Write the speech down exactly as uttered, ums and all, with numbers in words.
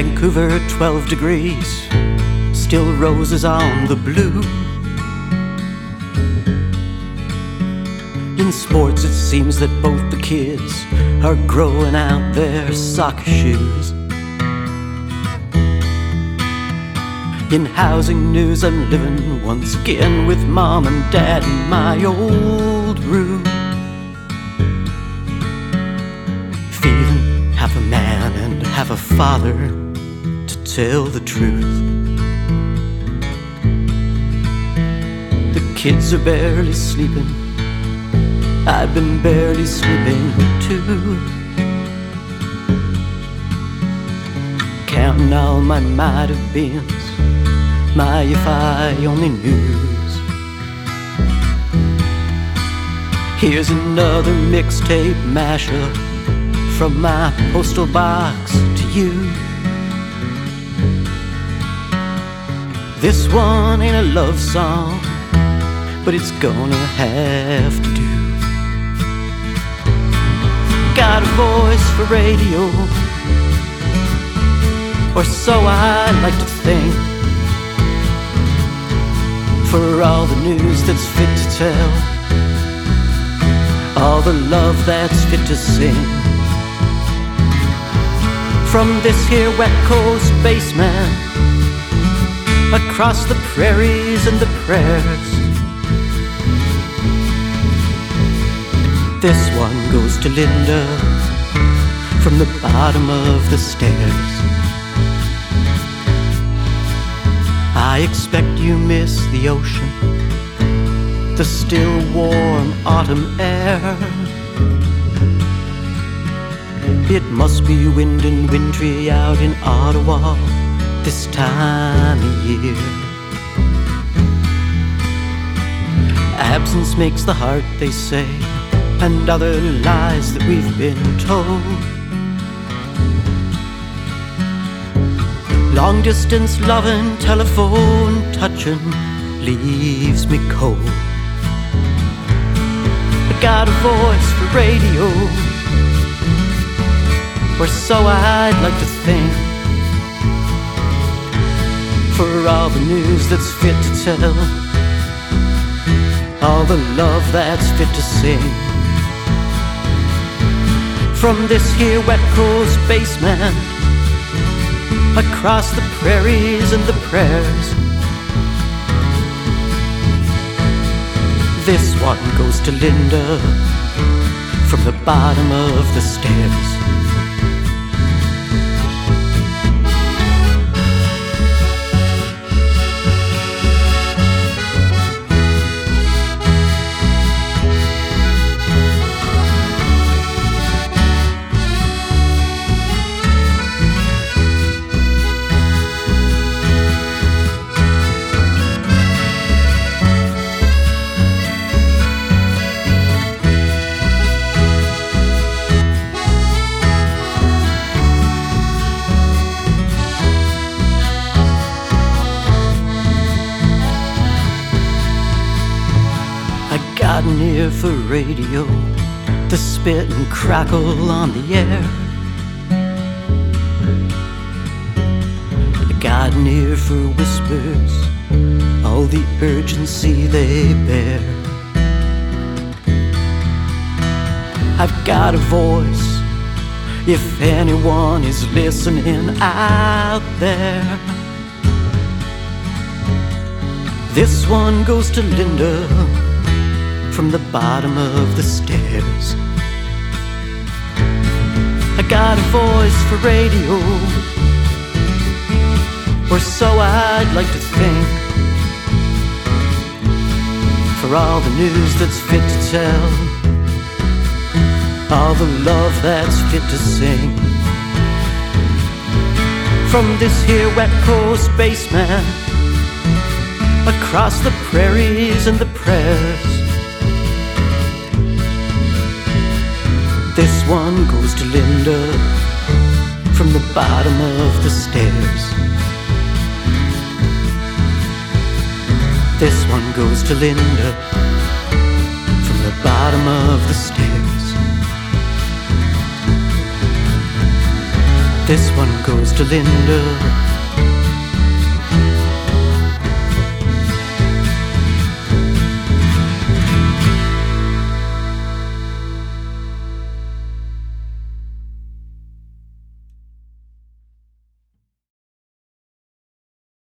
Vancouver, twelve degrees, still roses on the blue. In sports it seems that both the kids are growing out their soccer shoes. In housing news I'm living once again with mom and dad in my old room, feeling half a man and half a father, to tell the truth. The kids are barely sleeping, I've been barely sleeping too, counting all my might have beens, my if I only knews. Here's another mixtape mashup from my postal box to you. This one ain't a love song, but it's gonna have to do. Got a voice for radio, or so I like to think, for all the news that's fit to tell, all the love that's fit to sing. From this here wet coast basement, across the prairies and the prayers, this one goes to Linda, from the bottom of the stairs. I expect you miss the ocean, the still warm autumn air. It must be wind and wintry out in Ottawa this time of year. Absence makes the heart, they say, and other lies that we've been told. Long distance loving, telephone touching, leaves me cold. I got a voice for radio, or so I'd like to think, for all the news that's fit to tell, all the love that's fit to sing. From this here wet coast basement, across the prairies and the prayers, this one goes to Linda, from the bottom of the stairs. Got an ear for radio, the spit and crackle on the air. I got an ear for whispers, all the urgency they bear. I've got a voice, if anyone is listening out there. This one goes to Linda, from the bottom of the stairs. I got a voice for radio, or so I'd like to think, for all the news that's fit to tell, all the love that's fit to sing. From this here wet coast basement, across the prairies and the prayers, this one goes to Linda, from the bottom of the stairs. This one goes to Linda, from the bottom of the stairs. This one goes to Linda.